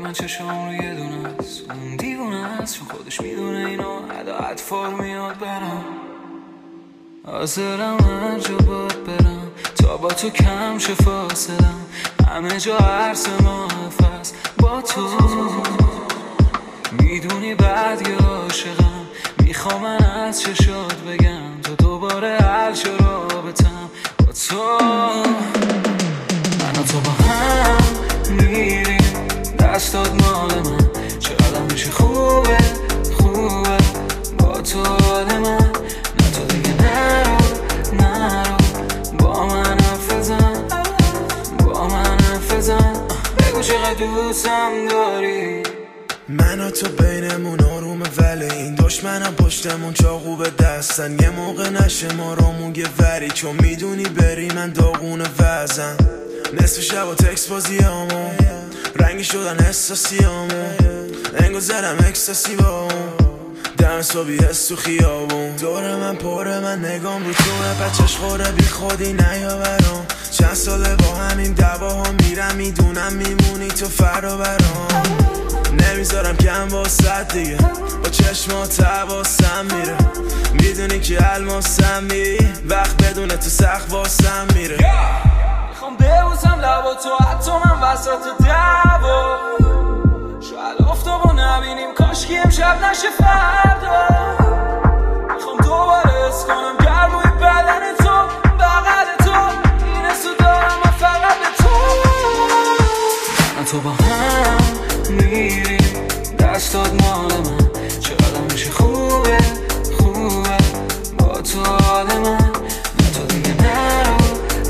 من چشم رو یه دونه است، اون دیوونه است چون خودش میدونه اینو عداعت فار میاد برم. حاضرم هر جا باید برم تا با تو کم شه فاصلم، همه جا عرص محفظ با تو. میدونی بعد یه عاشقم، میخوام من از چشات بگم تو دوباره حل شو رابطم با تو. من و تو با هم میریم، دستات مال من، چقدر میشه خوبه خوبه با تو حال من. نه تو دیگه نرو با من حرف بزن، با من حرف بزن، بگو چقدر دوستم داری. من و تو بینمون آرومه ولی این دشمنم پشتمون چاقو به دستن. یه موقع نشه ما رامون یه وری، چون میدونی بری من داغون وزن. نصف شب و تکس بازیامون رنگی شدن احساسیامون، انگو زدم اکستاسی با اون دم صبحی حس تو خیابون. دور من پره من نگام رو توه، بچش خوره بی خودی نیا برام. چند ساله با همین دعواها میرم، میدونم میمونی تو فردا برام. نمیذارم کم واسد دیگه، با چشمات حواسم میره، میدونی که الماسم می وقت بدونه تو سخت واسم میره. میخوام ببوسم لبا تو حتی من وسط دعوا، شاید آفتابو نبینیم کاشکی امشب نشه فردا. میخوام دوباره حس کنم گرموی بدن تو بغل تو، این حسو دارم من فقط به تو. من تو با هم میریم، دستات مال من، چقدر میشه خوبه خوبه با تو حال من. نه تو دیگه نرو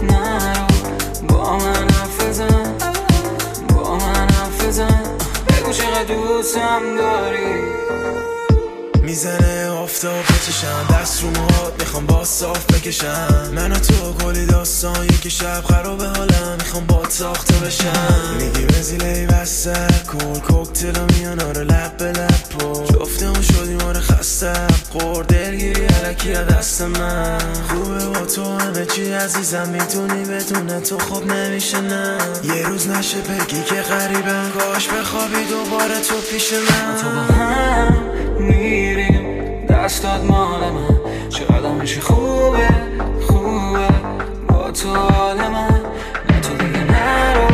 با من حرف بزن، با من حرف بزن، بگو چقدر دوستم داری. میزنه آفتاب بچشم دست رو موهات، میخوام با صاف بکشم. من و تو کلی داستان یکی شب خراب حالم، میخوام با ساخته بشم. میگی وزیله بسته کن کوکتل میان آره لب به لب پر، جفتمون شدیم آره خستم خور دلگیری علکی دست من. خوبه با تو همه چی عزیزم، میتونی بدون تو خوب نمیشه نه. یه روز نشه بگی که غریبم، کاش بخوابی دوباره تو پیش من. تو با هم میریم، دستات مال من، چقدر میشه خوبه خوبه با تو حال من. نه تو دیگه نرو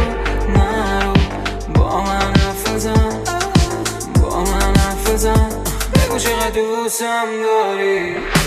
با من حرف بزن، با من حرف بزن، بگو چقدر دوستم داری.